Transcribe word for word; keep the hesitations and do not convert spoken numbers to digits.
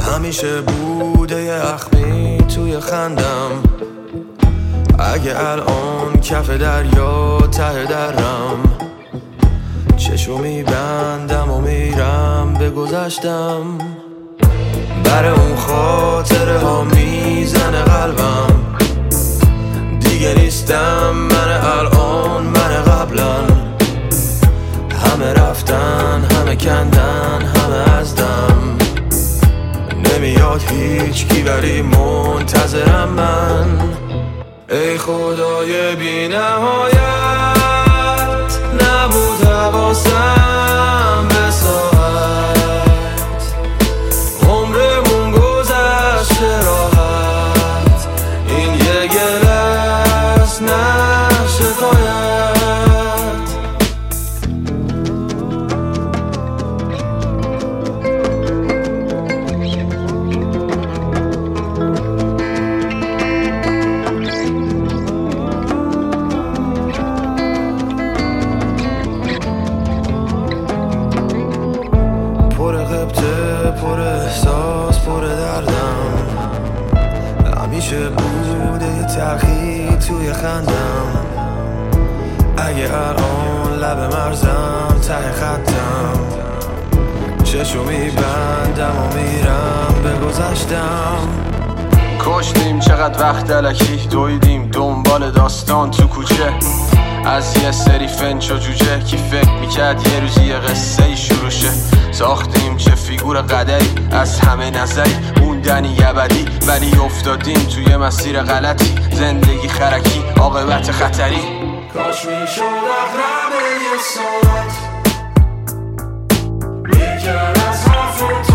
همیشه بوده یه اخمی توی خندم، اگه الان کف دریا ته درم، چشو میبندم و میرم به گذشتم. بر اون خاطره ها میزنه قلبم، دیگه نیستم من الان من قبلا. همه رفتن همه کندن همه از دم، نمیاد هیچ کی ولی منتظرم من. ای خدای بی نهایت نبود حواسم به ساعت، عمرمون گذشته راحت، این یه گله است نه شکایت. پر احساس پر دردم، همیشه بوده یه تلخی توی خندم، اگه الان لب مرزم ته خطم، چشو میبندم و میرم به گذشتم. کشتیم چقدر وقت الکی، دویدیم دنبال داستان تو کوچه، از یه سری فنچ و جوجه کی فکر میکرد یه روزی یه قصه ای شروع شه. ساختیم چه فیگور قدری از همه نظری، موندنی ابدی ولی افتادیم توی مسیر غلطی، زندگی خرکی عاقبت خطری. کاش میشد اقرب یه ساعت میکرد از حرف